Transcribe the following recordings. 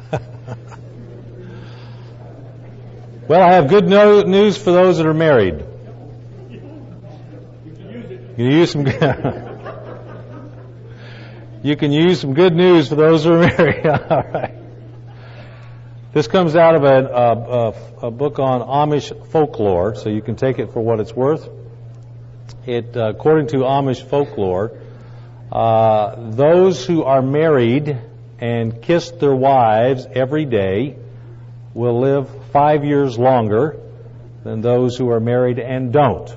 Well, I have good news for those that are married. You can use some. You can use some good news for those who are married. All right. This comes out of a book on Amish folklore, so you can take it for what it's worth. According to Amish folklore, those who are married and kiss their wives every day will live 5 years longer than those who are married and don't.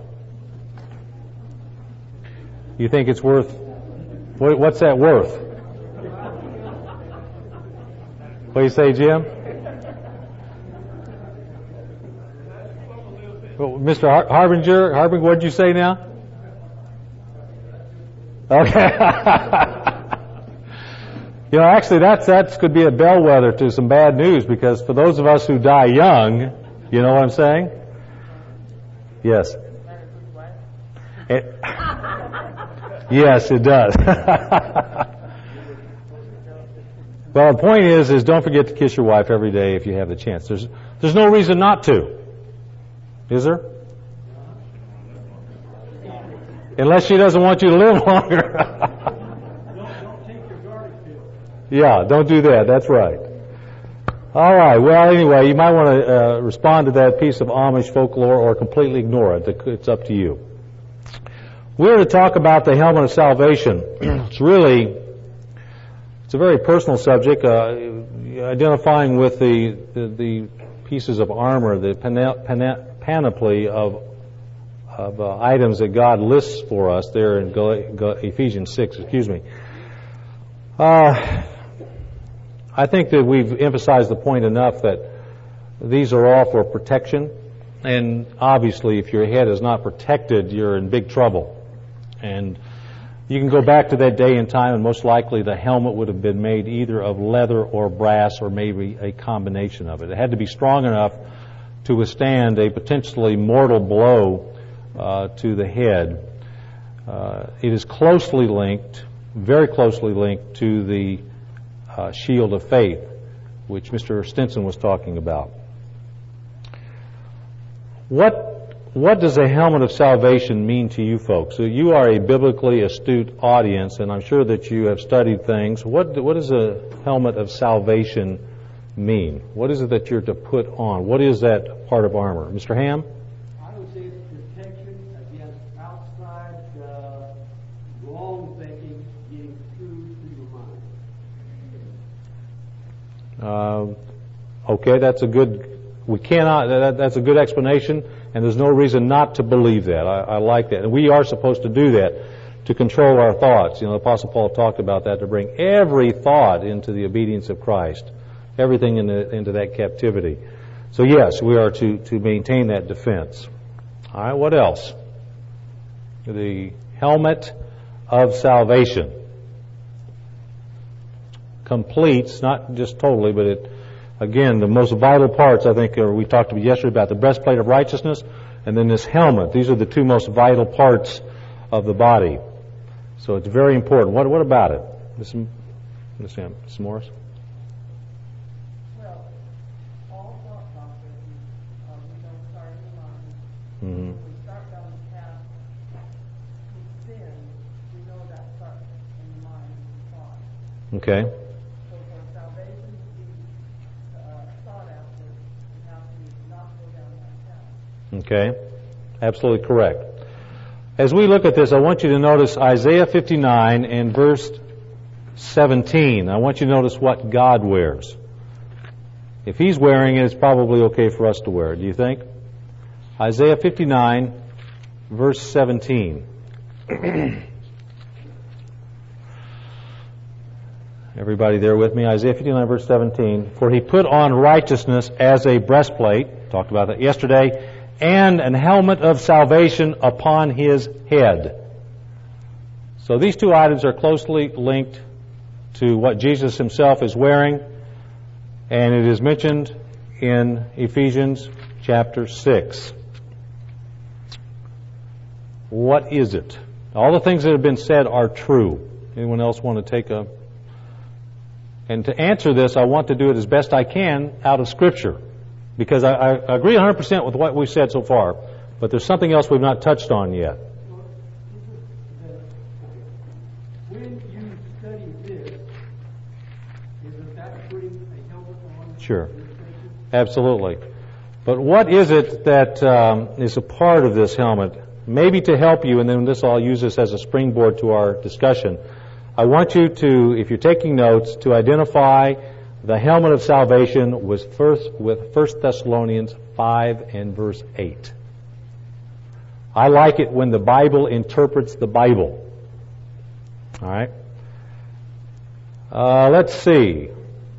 You think it's worth? What's that worth? What do you say, Jim? Well, Mr. Harbinger, what did you say now? Okay. Actually, that could be a bellwether to some bad news, because for those of us who die young, you know what I'm saying? Yes. Yes, it does. Well, the point is don't forget to kiss your wife every day if you have the chance. There's no reason not to. Is there? Unless she doesn't want you to live longer. Don't take your garlic pill. Yeah, don't do that. That's right. All right. Well, anyway, you might want to respond to that piece of Amish folklore or completely ignore it. It's up to you. We're to talk about the helmet of salvation. It's a very personal subject, identifying with the pieces of armor, the panoply of items that God lists for us there in Ephesians 6. I think that we've emphasized the point enough that these are all for protection, and obviously if your head is not protected, you're in big trouble. And you can go back to that day and time, and most likely the helmet would have been made either of leather or brass, or maybe a combination of it. It had to be strong enough to withstand a potentially mortal blow to the head. It is closely linked, very closely linked, to the shield of faith, which Mr. Stinson was talking about. What does a helmet of salvation mean to you folks? So you are a biblically astute audience, and I'm sure that you have studied things. What does a helmet of salvation mean? What is it that you're to put on? What is that part of armor? Mr. Ham? I would say it's protection against outside wrong thinking getting through to your mind. Okay, that's a good explanation, and there's no reason not to believe that. I like that. And we are supposed to do that to control our thoughts. The Apostle Paul talked about that, to bring every thought into the obedience of Christ, everything into that captivity. So yes, we are to maintain that defense. All right, what else? The helmet of salvation completes, not just totally, but again, the most vital parts, I think, we talked yesterday about the breastplate of righteousness and then this helmet. These are the two most vital parts of the body. So it's very important. What about it? Ms. Morris? Well, all thought processes, we don't start in the mind. Mm-hmm. When we start down the path to sin, we know that starts in the mind and thought. Okay. So for salvation to be sought after, we have to not go down that path. Okay. Absolutely correct. As we look at this, I want you to notice Isaiah 59 and verse 17. I want you to notice what God wears. If He's wearing it, it's probably okay for us to wear it. Do you think? Isaiah 59, verse 17. Everybody there with me? Isaiah 59, verse 17. For He put on righteousness as a breastplate. Talked about that yesterday. And an helmet of salvation upon His head. So these two items are closely linked to what Jesus Himself is wearing, and it is mentioned in Ephesians chapter 6. What is it? All the things that have been said are true. Anyone else want to take a And to answer this, I want to do it as best I can out of Scripture. Because I agree 100% with what we've said so far, but there's something else we've not touched on yet. When you study this, isn't that putting a helmet on? Sure. Absolutely. But what is it that is a part of this helmet? Maybe to help you, and then I'll use this as a springboard to our discussion. I want you to, if you're taking notes, to identify the helmet of salvation with 1 Thessalonians 5 and verse 8. I like it when the Bible interprets the Bible. All right? Let's see.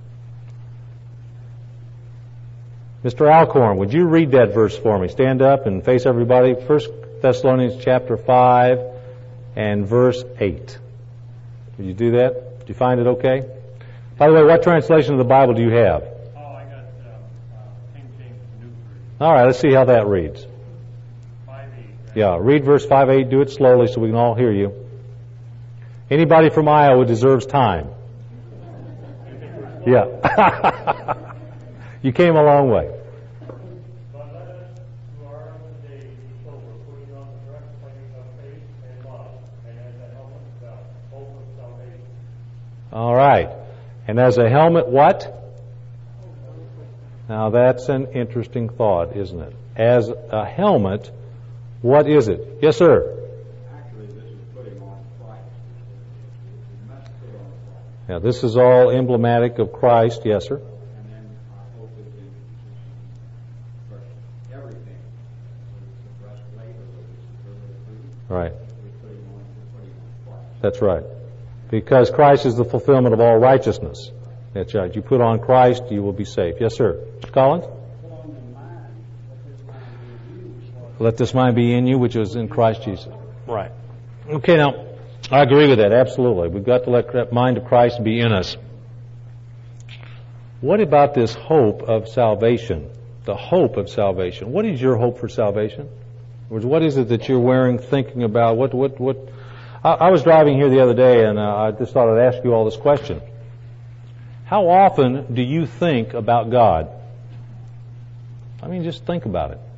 Mr. Alcorn, would you read that verse for me? Stand up and face everybody. 1 Thessalonians chapter 5 and verse 8. Would you do that? Do you find it okay? By the way, what translation of the Bible do you have? Oh, I got King James New Version. All right, let's see how that reads. 5:8. Right? Yeah, read verse 5:8. Do it slowly so we can all hear you. Anybody from Iowa deserves time. Yeah. You came a long way. But let us, who are of the day, be sober, putting on the breastplate of faith and love, and as a helmet the hope of salvation. All right. And as a helmet, what? Now that's an interesting thought, isn't it? As a helmet, what is it? Yes, sir. Actually, this is putting on Christ. You must put on Christ. Now this is all emblematic of Christ. Yes, sir. And then our hope is in everything. Whether it's the breastplate or whether it's the girdle of truth, Right. we're putting on Christ. That's right. Because Christ is the fulfillment of all righteousness. That's right. You put on Christ, you will be safe. Yes, sir. Collins? Put on the mind, Let this mind be in you, which is in Christ Jesus. Right. Okay, now, I agree with that, absolutely. We've got to let that mind of Christ be in us. What about this hope of salvation? The hope of salvation. What is your hope for salvation? What is it that you're wearing, thinking about? I was driving here the other day, and I just thought I'd ask you all this question. How often do you think about God? I mean, just think about it.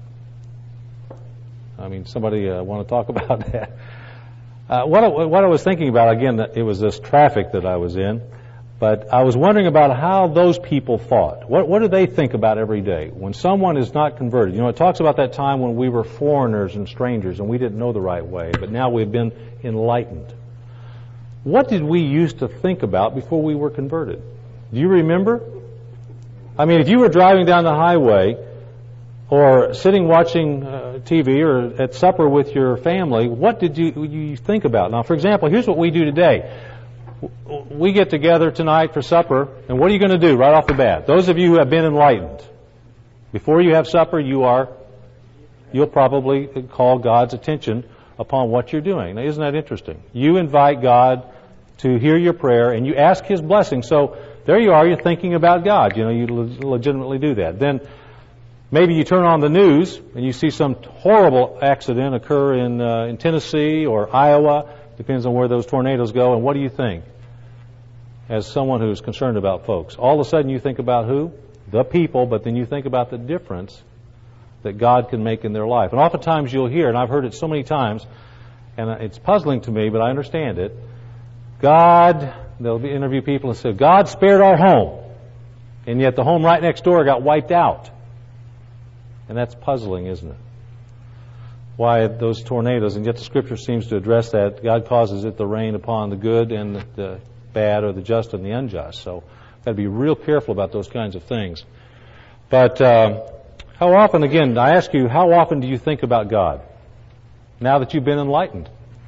I mean, somebody want to talk about that? What I was thinking about, again, it was this traffic that I was in, but I was wondering about how those people thought. What do they think about every day? When someone is not converted, it talks about that time when we were foreigners and strangers and we didn't know the right way, but now we've been enlightened. What did we used to think about before we were converted? Do you remember? I mean, if you were driving down the highway or sitting watching TV or at supper with your family, what did you think about? Now, for example, here's what we do today. We get together tonight for supper, and what are you going to do right off the bat? Those of you who have been enlightened, before you have supper, you'll probably call God's attention upon what you're doing. Now, isn't that interesting? You invite God to hear your prayer, and you ask His blessing. So there you are, you're thinking about God. You legitimately do that. Then maybe you turn on the news, and you see some horrible accident occur in Tennessee or Iowa. Depends on where those tornadoes go. And what do you think? As someone who's concerned about folks, all of a sudden you think about who? The people, but then you think about the difference that God can make in their life. And oftentimes you'll hear, and I've heard it so many times, and it's puzzling to me, but I understand it. They'll interview people and say, God spared our home, and yet the home right next door got wiped out. And that's puzzling, isn't it? Why those tornadoes, and yet the Scripture seems to address that. God causes it to rain upon the good and the bad, or the just and the unjust. So we've got to be real careful about those kinds of things. But how often, again, I ask you, how often do you think about God now that you've been enlightened?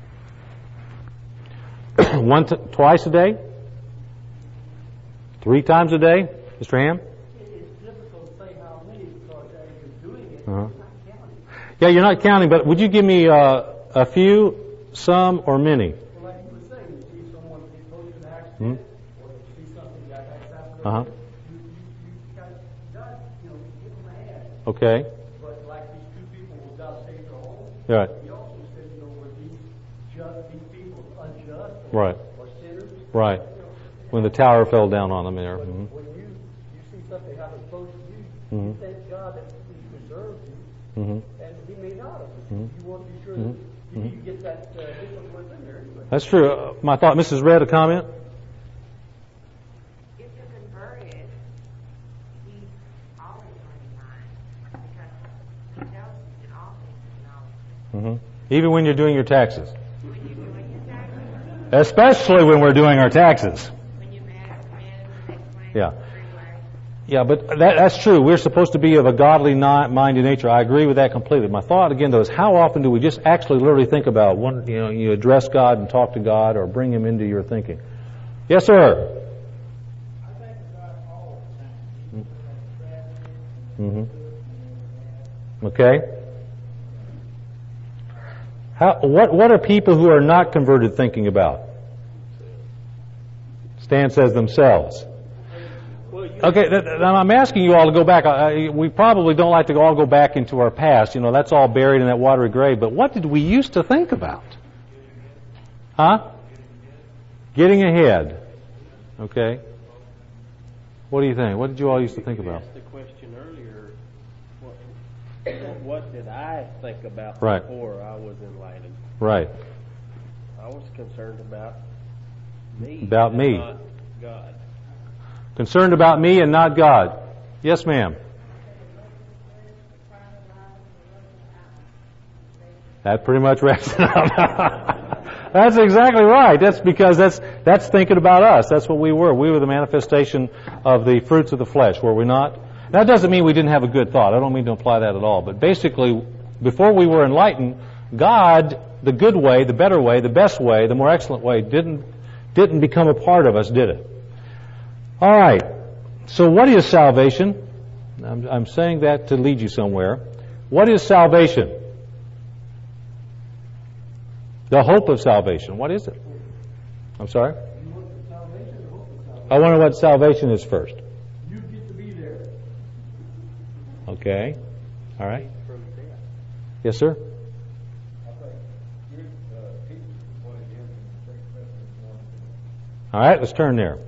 Twice a day? 3 times a day? Mr. Ham? It's difficult to say how many because as you're doing it, Uh-huh. you're not counting. Yeah, you're not counting, but would you give me a few, some, or many? Well, like you were saying, you see someone get close to an accident, or you see something that happened, Uh-huh. you got God, give them a hand. Okay. But like these 2 people who God saved their home, Right. he also said, were these people unjust Right. or sinners? Right. When the tower fell down on them there. Mhm. When you see something happen close to you, Mhm. you thank God that He preserved you, Mhm. and He may not have. Mhm. You want to be sure Mhm. that you get that discipline in there anyway. That's true. My thought, Mrs. Red, a comment? If you're converted, He's always on your mind because He tells you in all things to know. Even when you're doing your taxes. When you're doing your taxes, Especially when we're doing our taxes. when you're managing next Yeah. freeway. Yeah, but that's true. We're supposed to be of a godly minded nature. I agree with that completely. My thought again though is how often do we just actually literally think about when you address God and talk to God or bring Him into your thinking? Yes, sir. I think about all the time. Okay. What are people who are not converted thinking about? Stan says themselves. Okay, I'm asking you all to go back. We probably don't like to all go back into our past. That's all buried in that watery grave. But what did we used to think about? Huh? Getting ahead. Okay. What do you think? What did you all used to think about? You asked the question earlier, what did I think about Right. before I was enlightened? Right. I was concerned about me. About and me. Not God. Concerned about me and not God. Yes, ma'am. That pretty much wraps it up. That's exactly right. That's because that's thinking about us. That's what we were. We were the manifestation of the fruits of the flesh, were we not? That doesn't mean we didn't have a good thought. I don't mean to imply that at all. But basically, before we were enlightened, God, the good way, the better way, the best way, the more excellent way, didn't become a part of us, did it? All right. So what is salvation? I'm saying that to lead you somewhere. What is salvation? The hope of salvation. What is it? I'm sorry? You want the salvation or hope of salvation? I wonder what salvation is first. You get to be there. Okay. All right. Yes, sir? I think good people what it is in 2 Corinthians 1. All right, let's turn there.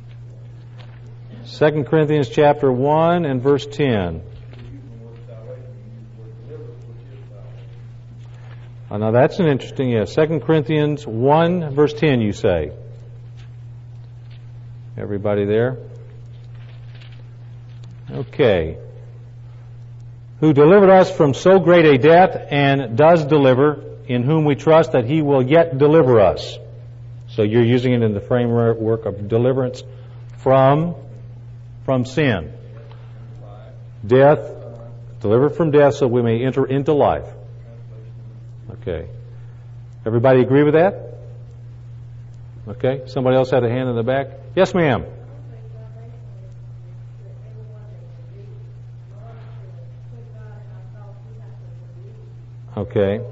2 Corinthians chapter 1 and verse 10. You use the word salvation, you use the word deliver, which is salvation. Now that's an interesting, 2 Corinthians 1 verse 10 you say. Everybody there? Okay. Who delivered us from so great a death and does deliver, in whom we trust that He will yet deliver us. So you're using it in the framework of deliverance from sin. Death, delivered from death so we may enter into life. Okay. Everybody agree with that? Okay. Somebody else had a hand in the back? Yes, ma'am. Okay.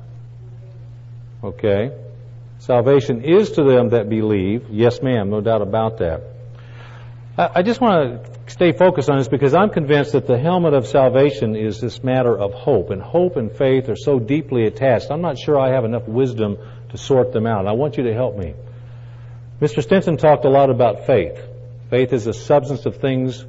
Okay. Salvation is to them that believe. Yes, ma'am. No doubt about that. I just want to stay focused on this because I'm convinced that the helmet of salvation is this matter of hope. And hope and faith are so deeply attached. I'm not sure I have enough wisdom to sort them out. I want you to help me. Mr. Stinson talked a lot about faith. Faith is the substance of things,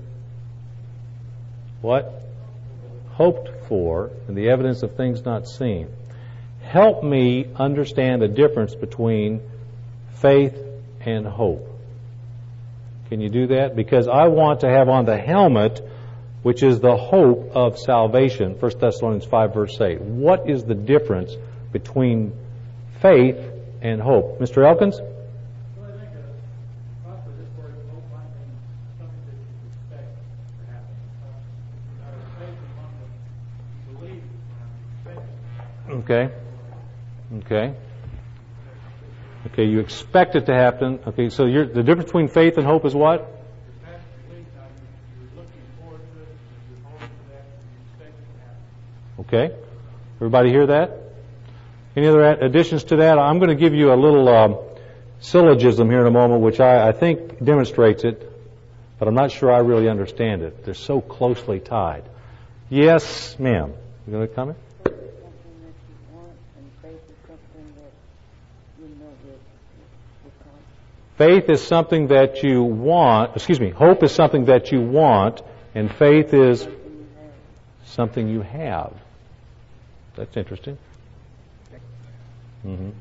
what? Hoped for, and the evidence of things not seen. Help me understand the difference between faith and hope. Can you do that? Because I want to have on the helmet, which is the hope of salvation, 1 Thessalonians 5 verse 8. What is the difference between faith and hope? Mr. Elkins? Well, I think possibly this word hope might mean something that you expect to happen. Our faith is one that believe and expect. Okay. Okay. Okay, you expect it to happen. Okay, so the difference between faith and hope is what? Your past belief, now you're looking forward to it, you're hoping for that, you expect it to happen. Okay. Everybody hear that? Any other additions to that? I'm going to give you a little syllogism here in a moment, which I think demonstrates it, but I'm not sure I really understand it. They're so closely tied. Yes, ma'am. You going to comment? Something that you want, and faith is something that you know that will come. Faith is something that you want, hope is something that you want, and faith is something you have. That's interesting. Mm-hmm.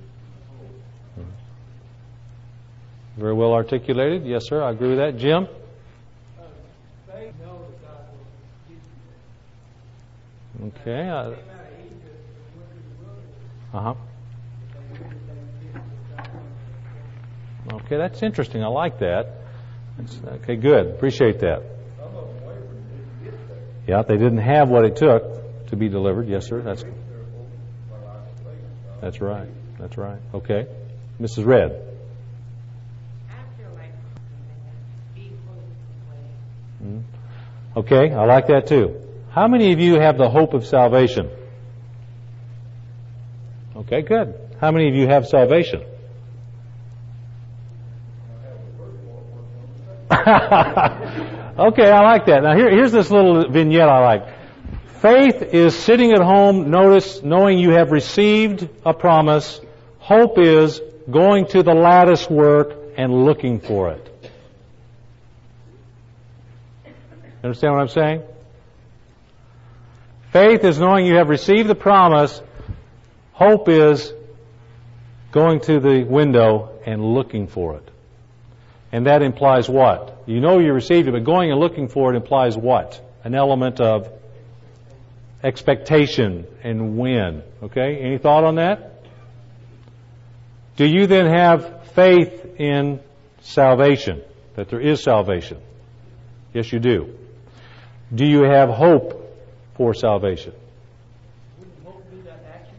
Very well articulated. Yes, sir, I agree with that. Jim? Faith knows that God will keep you. Okay. They came out of Egypt and went to the wilderness. Uh-huh. They knew that they would get God. Okay, that's interesting. I like that. Okay, good. Appreciate that. Some of them wavered and didn't get there. Yeah, they didn't have what it took to be delivered. Yes, sir. That's right. That's right. Okay. Mrs. Red. I feel like being holy. Okay, I like that too. How many of you have the hope of salvation? Okay, good. How many of you have salvation? Okay, I like that. Now here's this little vignette I like. Faith is sitting at home, notice, knowing you have received a promise. Hope is going to the lattice work and looking for it. Understand what I'm saying? Faith is knowing you have received the promise. Hope is going to the window and looking for it. And that implies what? You know you received it, but going and looking for it implies what? An element of expectation and when. Okay? Any thought on that? Do you then have faith in salvation? That there is salvation? Yes, you do. Do you have hope for salvation? Wouldn't hope be that action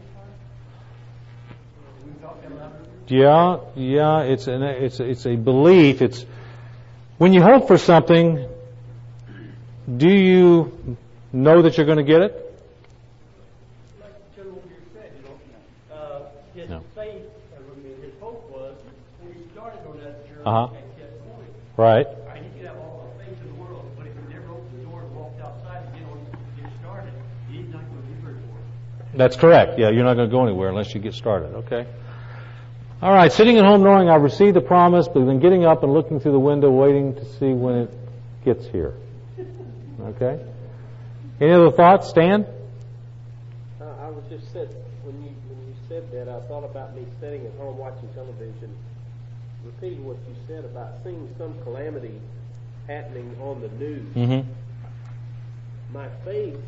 part? We talking about it? Yeah, it's a belief. It's when you hope for something, do you know that you're going to get it? Like Joe here said, his No. faith, his hope was when he started on that journey Uh-huh. and kept going. Right. He could have all the faith in the world, but if he never opened the door and walked outside and get started, he's not going to be very for it. That's correct. Yeah, you're not going to go anywhere unless you get started. Okay. All right. Sitting at home knowing I've received the promise, but then getting up and looking through the window, waiting to see when it gets here. Okay. Any other thoughts, Stan? I was just said when you said that, I thought about me sitting at home watching television, repeating what you said about seeing some calamity happening on the news. Mm-hmm. My faith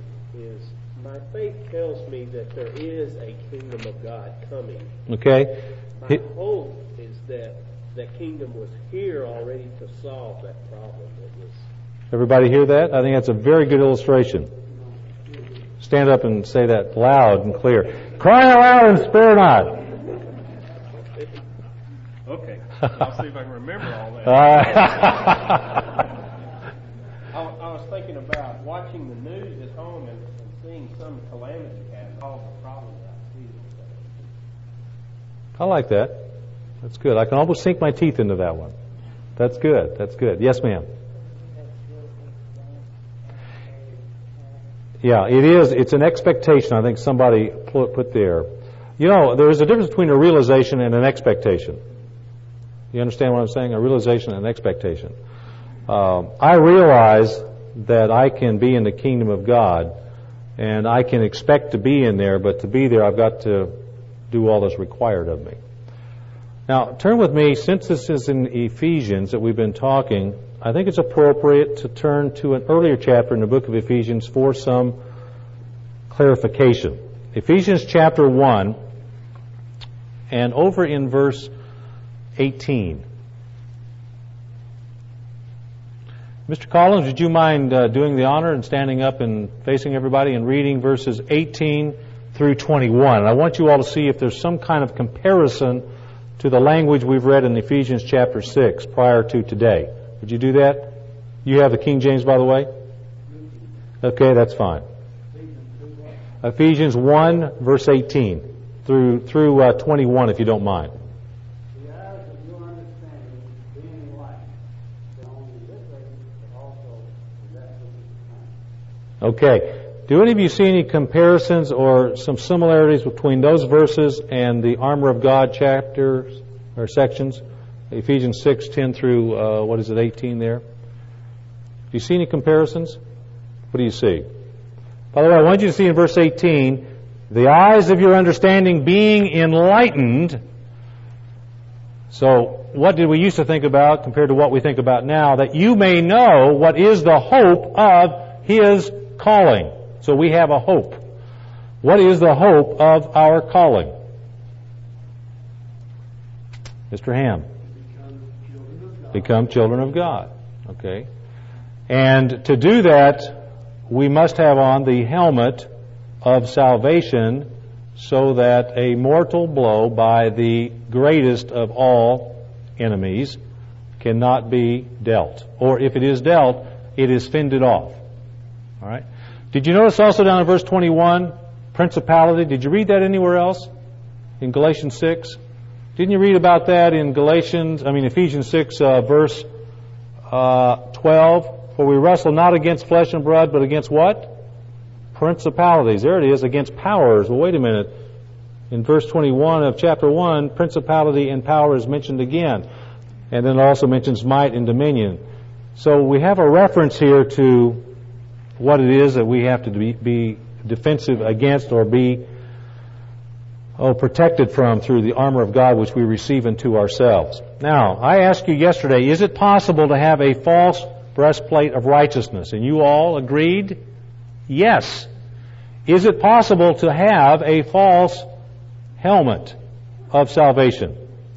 tells me that there is a kingdom of God coming. Okay. My hope is that that kingdom was here already to solve that problem. Everybody hear that? I think that's a very good illustration. Stand up and say that loud and clear. Cry aloud and spare not. Okay, I'll see if I can remember all that. All right. I was thinking about watching the news at home and seeing some calamity happen, all the problems I see. I like that. That's good. I can almost sink my teeth into that one. That's good. That's good. Yes, ma'am. Yeah, it is. It's an expectation, I think somebody put there. You know, there is a difference between a realization and an expectation. You understand what I'm saying? A realization and an expectation. I realize that I can be in the kingdom of God, and I can expect to be in there, but to be there, I've got to do all that's required of me. Now, turn with me, since this is in Ephesians that we've been talking, I think it's appropriate to turn to an earlier chapter in the book of Ephesians for some clarification. Ephesians chapter 1, and over in verse 18. Mr. Collins, would you mind doing the honor and standing up and facing everybody and reading verses 18 through 21? And I want you all to see if there's some kind of comparison to the language we've read in Ephesians chapter 6 prior to today. Would you do that? You have the King James, by the way? Okay, that's fine. Ephesians 1, verse 18 through 21, if you don't mind. The eyes of your understanding being enlightened, not only in this age, but also in that which is to come. Okay. Do any of you see any comparisons or some similarities between those verses and the armor of God chapters or sections Ephesians 6, 10 through, 18 there? Do you see any comparisons? What do you see? By the way, I want you to see in verse 18, the eyes of your understanding being enlightened. So, what did we used to think about compared to what we think about now? That you may know what is the hope of His calling. So we have a hope. What is the hope of our calling? Mr. Ham. Become children of God. Okay. And to do that, we must have on the helmet of salvation so that a mortal blow by the greatest of all enemies cannot be dealt. Or if it is dealt, it is fended off. All right. Did you notice also down in verse 21, principality? Did you read that anywhere else? In Galatians 6? Didn't you read about that in Ephesians 6, verse 12? For we wrestle not against flesh and blood, but against what? Principalities. There it is, against powers. Well, wait a minute. In verse 21 of chapter 1, principality and power is mentioned again. And then it also mentions might and dominion. So we have a reference here to what it is that we have to be defensive against or be protected from through the armor of God which we receive into ourselves. Now, I asked you yesterday, is it possible to have a false breastplate of righteousness? And you all agreed, yes. Is it possible to have a false helmet of salvation?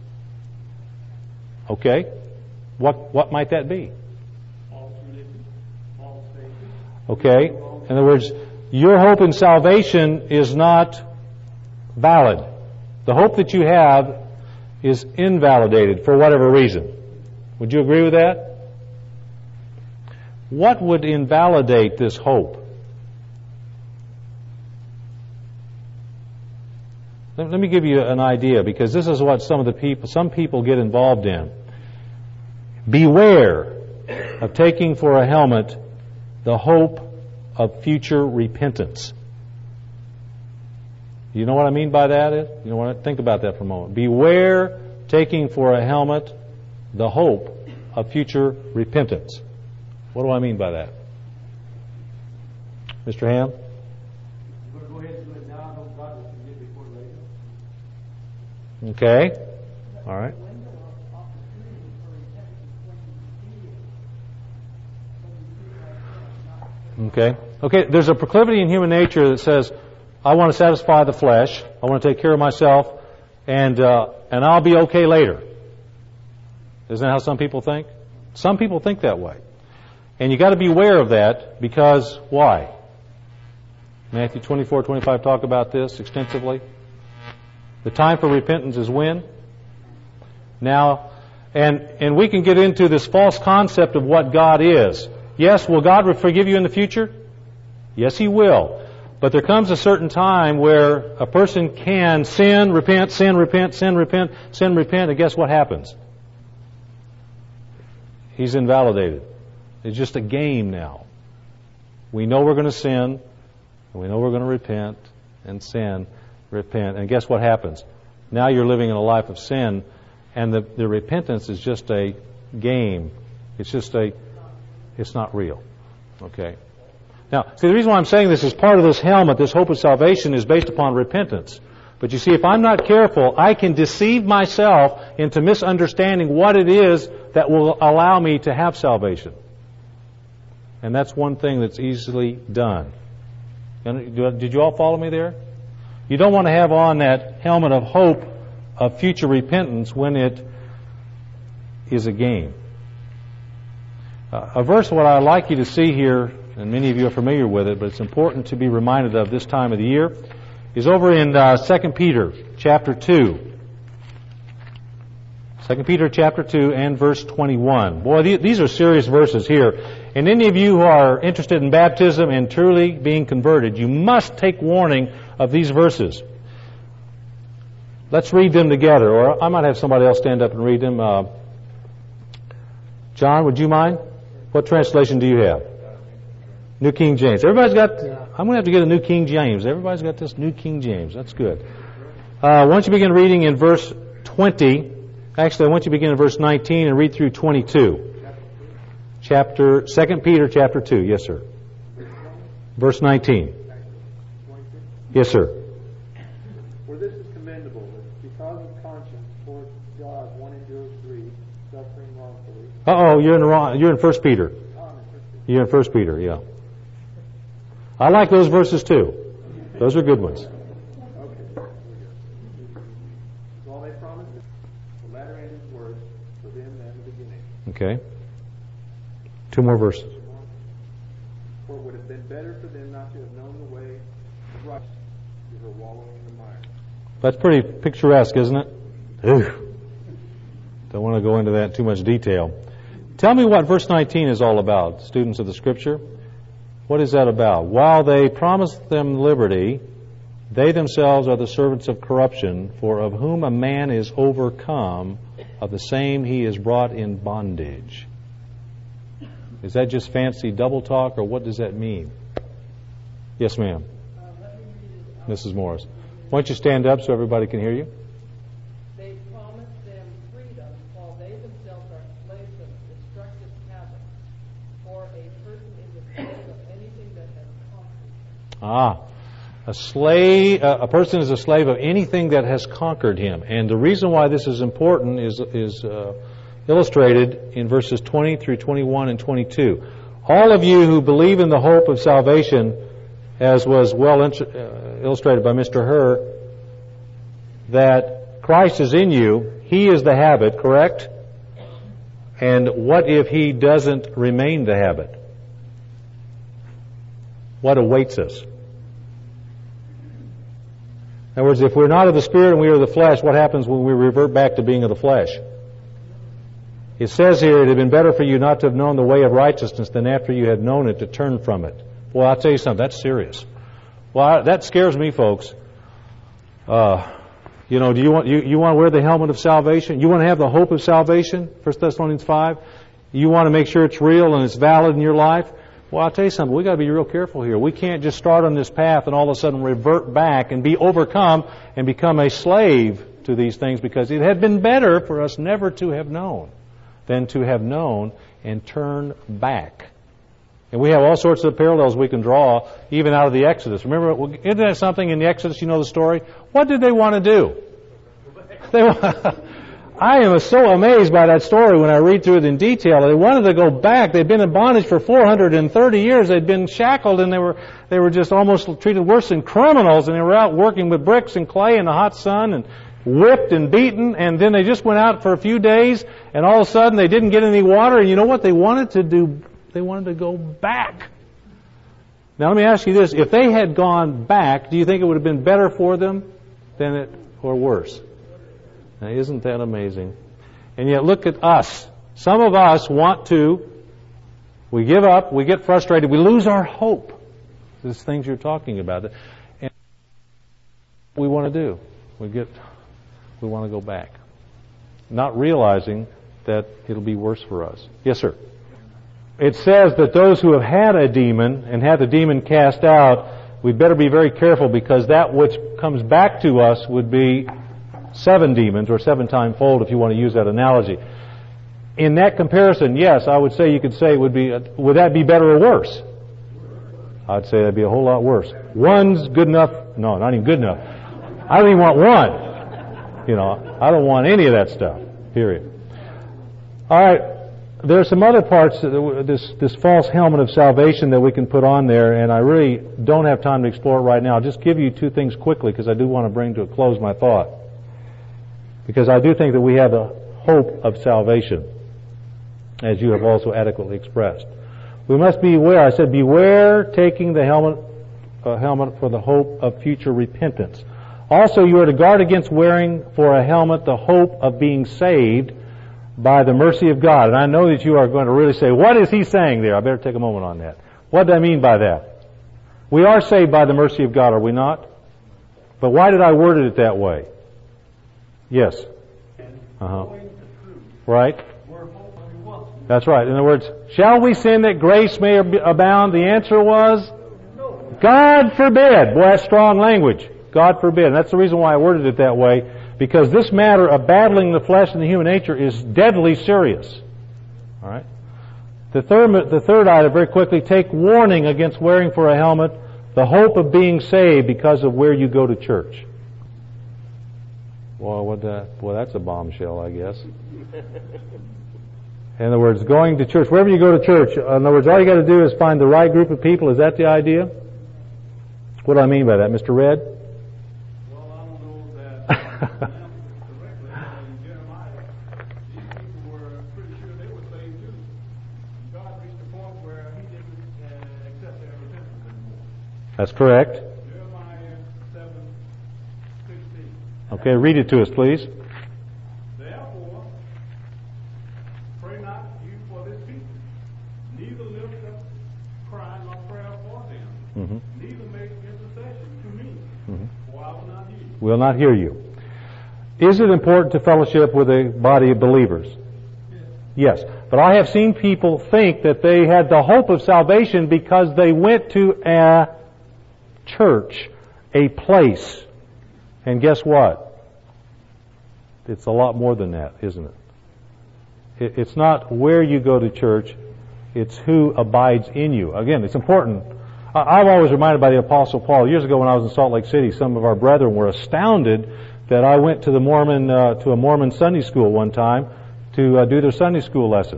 Okay. What might that be? False religion, false faith. Okay. In other words, your hope in salvation is not valid. The hope that you have is invalidated for whatever reason. Would you agree with that? What would invalidate this hope? Let me give you an idea, because this is what some people get involved in. Beware of taking for a helmet the hope of future repentance. You know what I mean by that? You know what? Think about that for a moment. Beware taking for a helmet the hope of future repentance. What do I mean by that? Mr. Ham? You're going to go ahead and do it now. I know God will forgive before later. Okay. All right. Okay. Okay. There's a proclivity in human nature that says, I want to satisfy the flesh. I want to take care of myself, and I'll be okay later. Isn't that how some people think? Some people think that way. And you got to be aware of that, because why? Matthew 24:25 talk about this extensively. The time for repentance is when? Now, and we can get into this false concept of what God is. Yes, will God forgive you in the future? Yes, He will. But there comes a certain time where a person can sin, repent, sin, repent, sin, repent, sin, repent, and guess what happens? He's invalidated. It's just a game now. We know we're going to sin, and we know we're going to repent, and sin, repent, and guess what happens? Now you're living in a life of sin, and the repentance is just a game. It's not real. Okay? Now, see, the reason why I'm saying this is part of this helmet, this hope of salvation, is based upon repentance. But you see, if I'm not careful, I can deceive myself into misunderstanding what it is that will allow me to have salvation. And that's one thing that's easily done. Did you all follow me there? You don't want to have on that helmet of hope of future repentance when it is a game. A verse what I'd like you to see here, and many of you are familiar with it, but it's important to be reminded of this time of the year, is over in 2 Peter chapter 2. 2 Peter chapter 2 and verse 21. Boy, these are serious verses here. And any of you who are interested in baptism and truly being converted, you must take warning of these verses. Let's read them together, or I might have somebody else stand up and read them. John, would you mind? What translation do you have? New King James. Everybody's got, I'm going to have to get a New King James. Everybody's got this New King James. That's good. Why don't you begin reading in verse 20 Actually, I want you to begin in verse 19 and read through 22. 2 Peter chapter 2. Yes, sir. Verse 19. Yes, sir. For this is commendable, that because of conscience toward God one endures grief, suffering wrongfully. Uh-oh, you're in 1 Peter. You're in 1 Peter, yeah. I like those verses too. Those are good ones. Okay. All they promised, the latter end is worse for them than the beginning. Okay. 2 more verses. For it would have been better for them not to have known the way of righteousness, who were wallowing in the mire. That's pretty picturesque, isn't it? Ugh. Don't want to go into that in too much detail. Tell me what verse 19 is all about, students of the Scripture. What is that about? While they promise them liberty, they themselves are the servants of corruption, for of whom a man is overcome, of the same he is brought in bondage. Is that just fancy double talk, or what does that mean? Yes, ma'am. Mrs. Morris. Why don't you stand up so everybody can hear you? They promise them freedom while they themselves are slaves of destructive habits, or a person is a slave of anything that has conquered him. A person is a slave of anything that has conquered him. And the reason why this is important is illustrated in verses 20 through 21 and 22. All of you who believe in the hope of salvation, as was well illustrated by Mr. Herr, that Christ is in you, He is the habit, correct? And what if He doesn't remain the habit? What awaits us? In other words, if we're not of the Spirit and we are of the flesh, what happens when we revert back to being of the flesh? It says here, it had been better for you not to have known the way of righteousness than after you had known it to turn from it. Well, I'll tell you something, that's serious. Well, that scares me, folks. Do you want to wear the helmet of salvation? You want to have the hope of salvation? 1 Thessalonians 5. You want to make sure it's real and it's valid in your life? Well, I'll tell you something. We've got to be real careful here. We can't just start on this path and all of a sudden revert back and be overcome and become a slave to these things, because it had been better for us never to have known than to have known and turn back. And we have all sorts of parallels we can draw even out of the Exodus. Remember, isn't that something in the Exodus? You know the story? What did they want to do? I am so amazed by that story when I read through it in detail. They wanted to go back. They'd been in bondage for 430 years. They'd been shackled, and they were just almost treated worse than criminals, and they were out working with bricks and clay in the hot sun and whipped and beaten, and then they just went out for a few days, and all of a sudden they didn't get any water, and you know what they wanted to do? They wanted to go back. Now let me ask you this. If they had gone back, do you think it would have been better for them or worse? Now, isn't that amazing? And yet look at us. Some of us we give up, we get frustrated, we lose our hope. These things you're talking about. And what we want to do. We want to go back. Not realizing that it'll be worse for us. Yes, sir. It says that those who have had a demon and had the demon cast out, we'd better be very careful, because that which comes back to us would be 7 demons, or 7 times fold, if you want to use that analogy. In that comparison, yes, I would say you could say would that be better or worse? I'd say that'd be a whole lot worse. One's good enough. No, not even good enough. I don't even want one. I don't want any of that stuff. Period. All right. There are some other parts of this false helmet of salvation that we can put on there, and I really don't have time to explore it right now. I'll just give you 2 things quickly, because I do want to bring to a close my thought. Because I do think that we have the hope of salvation, as you have also adequately expressed. We must beware. I said, beware taking the helmet for the hope of future repentance. Also, you are to guard against wearing for a helmet the hope of being saved by the mercy of God. And I know that you are going to really say, what is he saying there? I better take a moment on that. What do I mean by that? We are saved by the mercy of God, are we not? But why did I word it that way? Yes. Right? That's right. In other words, shall we sin that grace may abound? The answer was, God forbid. Boy, that's strong language. God forbid. And that's the reason why I worded it that way, Because this matter of battling the flesh and the human nature is deadly serious. All right? The third item, very quickly, take warning against wearing for a helmet the hope of being saved because of where you go to church. Well, that's a bombshell, I guess. In other words, going to church, wherever you go to church, in other words, all you got to do is find the right group of people. Is that the idea? What do I mean by that, Mr. Red? Well, I don't know that correctly. In Jeremiah, these people were pretty sure they were saved too. God reached a point where He didn't accept their repentance anymore. That's correct. Jeremiah 7:16. Okay, read it to us, please. Therefore, pray not you for this people, neither lift up cry nor prayer for them, neither make intercession to me, for I will not hear you. Will not hear you. Is it important to fellowship with a body of believers? Yes. But I have seen people think that they had the hope of salvation because they went to a church, a place. And guess what? It's a lot more than that, isn't it? It's not where you go to church, it's who abides in you. Again, it's important. I'm always reminded by the Apostle Paul. Years ago when I was in Salt Lake City, some of our brethren were astounded that I went to a Mormon Sunday school one time to do their Sunday school lesson.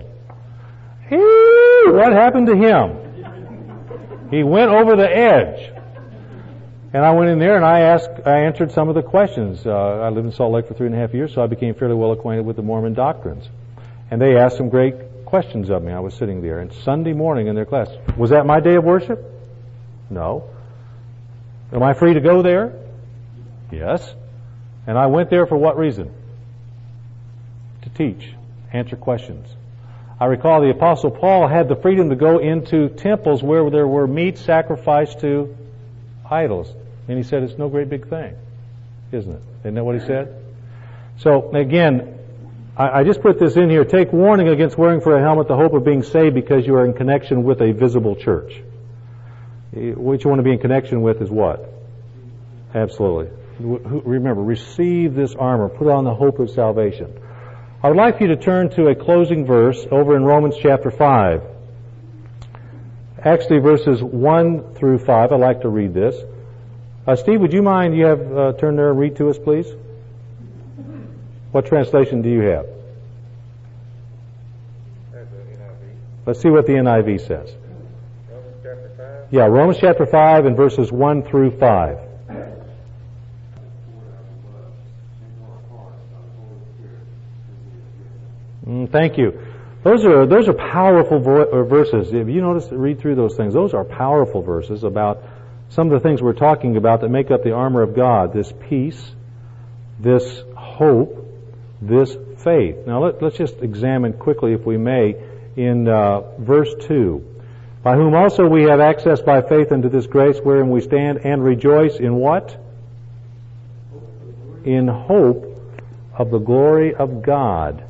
What happened to him? He went over the edge. And I went in there and I answered some of the questions. I lived in Salt Lake for 3.5 years, so I became fairly well acquainted with the Mormon doctrines. And they asked some great questions of me. I was sitting there, and Sunday morning in their class, was that my day of worship? No. Am I free to go there? Yes. And I went there for what reason? To teach, answer questions. I recall the Apostle Paul had the freedom to go into temples where there were meats sacrificed to idols. And he said, it's no great big thing, isn't it? Isn't that what he said? So, again, I just put this in here. Take warning against wearing for a helmet the hope of being saved because you are in connection with a visible church. What you want to be in connection with is what? Absolutely. Remember, receive this armor. Put on the hope of salvation. I would like you to turn to a closing verse over in Romans chapter 5. Actually, verses 1 through 5. I'd like to read this. Steve, would you mind, you have turn there and read to us, please? What translation do you have? Let's see what the NIV says. Romans chapter 5? Yeah, Romans chapter 5 and verses 1 through 5. Thank you. Those are powerful verses. If you notice, read through those things. Those are powerful verses about some of the things we're talking about that make up the armor of God. This peace, this hope, this faith. Now let's just examine quickly, if we may, in verse 2. By whom also we have access by faith unto this grace wherein we stand and rejoice in what? In hope of the glory of God.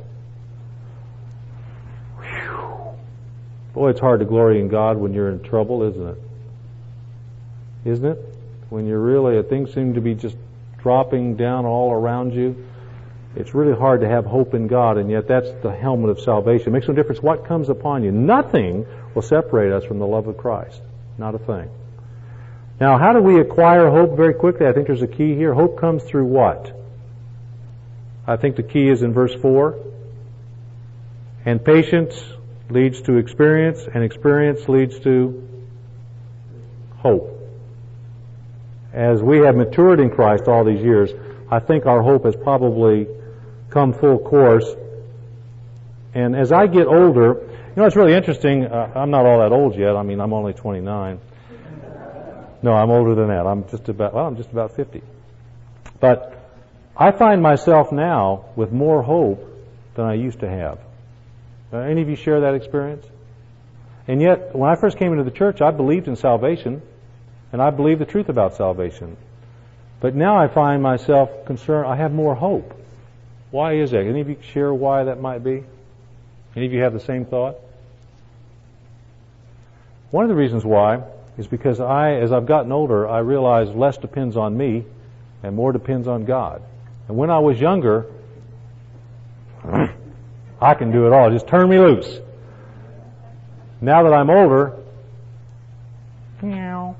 Boy, it's hard to glory in God when you're in trouble, isn't it? Isn't it? When you're really, things seem to be just dropping down all around you. It's really hard to have hope in God, and yet that's the helmet of salvation. It makes no difference what comes upon you. Nothing will separate us from the love of Christ. Not a thing. Now, how do we acquire hope very quickly? I think there's a key here. Hope comes through what? I think the key is in verse 4. And patience leads to experience, and experience leads to hope. As we have matured in Christ all these years, I think our hope has probably come full course. And as I get older, it's really interesting. I'm not all that old yet. I mean, I'm only 29. No, I'm older than that. I'm just about 50. But I find myself now with more hope than I used to have. Any of you share that experience? And yet, when I first came into the church, I believed in salvation, and I believed the truth about salvation. But now I find myself concerned, I have more hope. Why is that? Any of you share why that might be? Any of you have the same thought? One of the reasons why is because as I've gotten older, I realize less depends on me and more depends on God. And when I was younger, I can do it all. Just turn me loose. Now that I'm older, meow.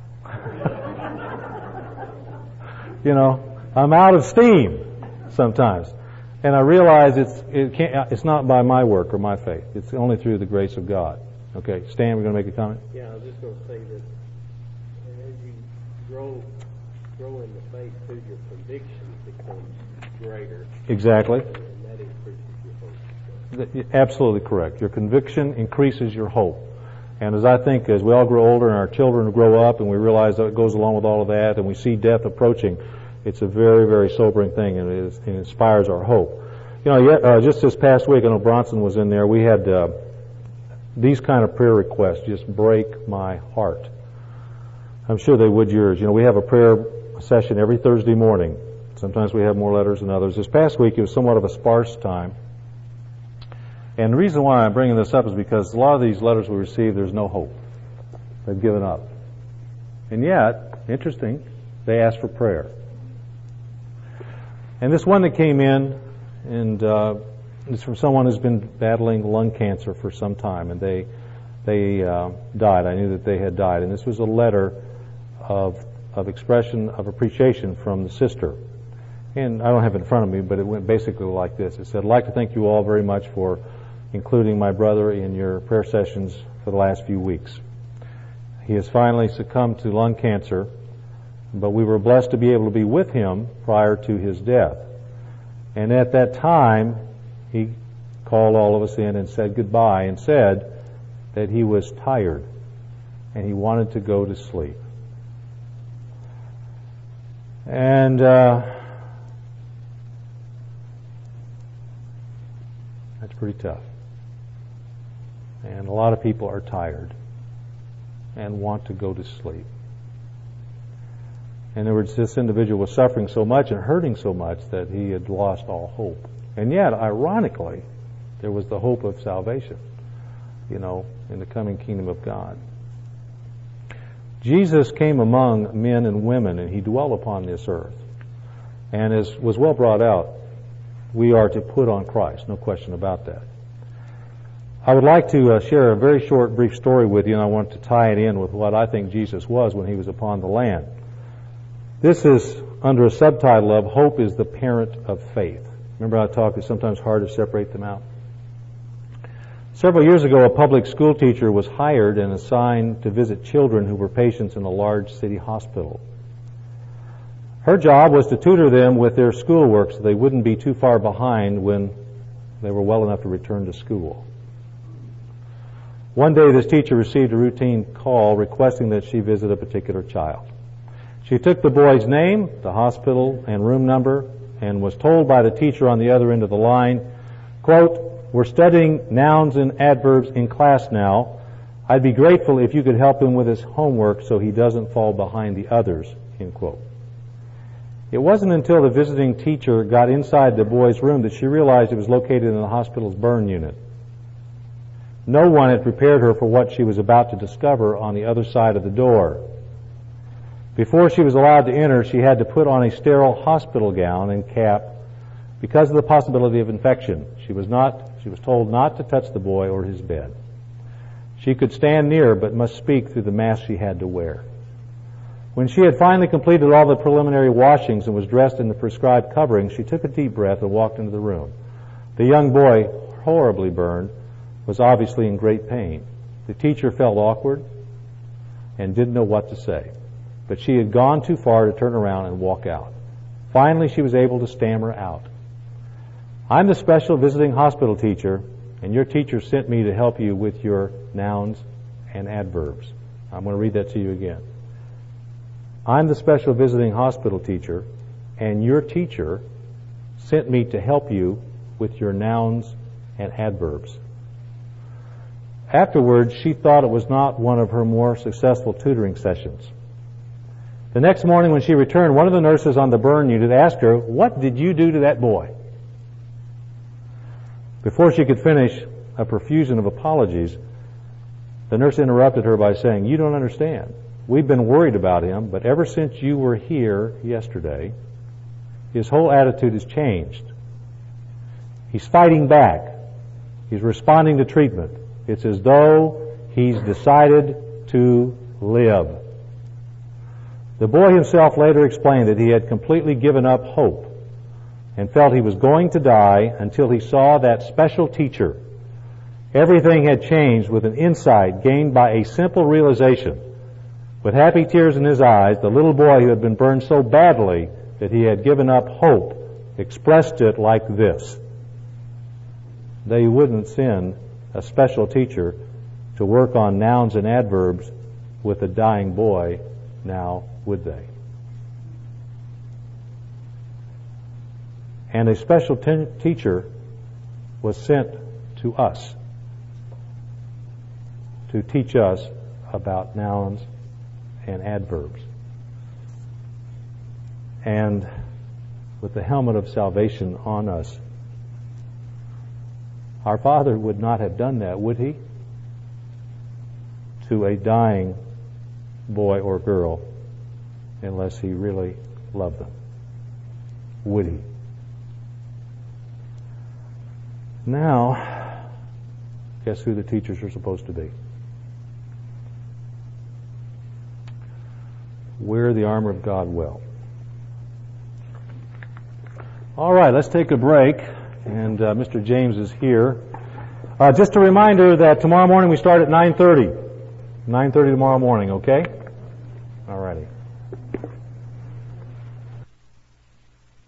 I'm out of steam sometimes. And I realize it's not by my work or my faith. It's only through the grace of God. Okay, Stan, we're going to make a comment? Yeah, I was just going to say that as you grow in the faith through your convictions becomes greater. Exactly. And that increases your hope. Absolutely correct. Your conviction increases your hope. And as I think as we all grow older and our children grow up and we realize that it goes along with all of that and we see death approaching, it's a very, very sobering thing and it inspires our hope. Just this past week, I know Bronson was in there, we had these kind of prayer requests just break my heart. I'm sure they would yours. We have a prayer session every Thursday morning. Sometimes we have more letters than others. This past week, it was somewhat of a sparse time. And the reason why I'm bringing this up is because a lot of these letters we receive, there's no hope. They've given up. And yet, interesting, they asked for prayer. And this one that came in, and it's from someone who's been battling lung cancer for some time, and they died. I knew that they had died. And this was a letter of expression of appreciation from the sister. And I don't have it in front of me, but it went basically like this. It said, I'd like to thank you all very much for including my brother in your prayer sessions for the last few weeks. He has finally succumbed to lung cancer, but we were blessed to be able to be with him prior to his death. And at that time, he called all of us in and said goodbye and said that he was tired and he wanted to go to sleep. And that's pretty tough. And a lot of people are tired and want to go to sleep. In other words, this individual was suffering so much and hurting so much that he had lost all hope. And yet, ironically, there was the hope of salvation, in the coming kingdom of God. Jesus came among men and women, and he dwelt upon this earth. And as was well brought out, we are to put on Christ, no question about that. I would like to share a very short, brief story with you, and I want to tie it in with what I think Jesus was when he was upon the land. This is under a subtitle of Hope is the Parent of Faith. Remember I talked, it's sometimes hard to separate them out? Several years ago, a public school teacher was hired and assigned to visit children who were patients in a large city hospital. Her job was to tutor them with their schoolwork so they wouldn't be too far behind when they were well enough to return to school. One day, this teacher received a routine call requesting that she visit a particular child. She took the boy's name, the hospital, and room number, and was told by the teacher on the other end of the line, quote, "We're studying nouns and adverbs in class now. I'd be grateful if you could help him with his homework so he doesn't fall behind the others," end quote. It wasn't until the visiting teacher got inside the boy's room that she realized it was located in the hospital's burn unit. No one had prepared her for what she was about to discover on the other side of the door. Before she was allowed to enter, she had to put on a sterile hospital gown and cap because of the possibility of infection. She was told not to touch the boy or his bed. She could stand near but must speak through the mask she had to wear. When she had finally completed all the preliminary washings and was dressed in the prescribed covering, she took a deep breath and walked into the room. The young boy, horribly burned, was obviously in great pain. The teacher felt awkward and didn't know what to say. But she had gone too far to turn around and walk out. Finally, she was able to stammer out, "I'm the special visiting hospital teacher, and your teacher sent me to help you with your nouns and adverbs." I'm going to read that to you again. "I'm the special visiting hospital teacher, and your teacher sent me to help you with your nouns and adverbs." Afterwards, she thought it was not one of her more successful tutoring sessions. The next morning when she returned, one of the nurses on the burn unit asked her, "What did you do to that boy?" Before she could finish a profusion of apologies, the nurse interrupted her by saying, "You don't understand. We've been worried about him, but ever since you were here yesterday, his whole attitude has changed. He's fighting back. He's responding to treatment. It's as though he's decided to live. The boy himself later explained that he had completely given up hope and felt he was going to die until he saw that special teacher. Everything had changed with an insight gained by a simple realization. With happy tears in his eyes, the little boy who had been burned so badly that he had given up hope expressed it like this: they wouldn't send a special teacher to work on nouns and adverbs with a dying boy, now would they? And a special teacher was sent to us to teach us about nouns and adverbs. And with the helmet of salvation on us, our Father would not have done that, would He? To a dying boy or girl, unless He really loved them. Would He? Now, guess who the teachers are supposed to be? Wear the armor of God well. All right, let's take a break. And Mr. James is here. Just a reminder that tomorrow morning we start at 9:30. 9:30 tomorrow morning, okay? All righty.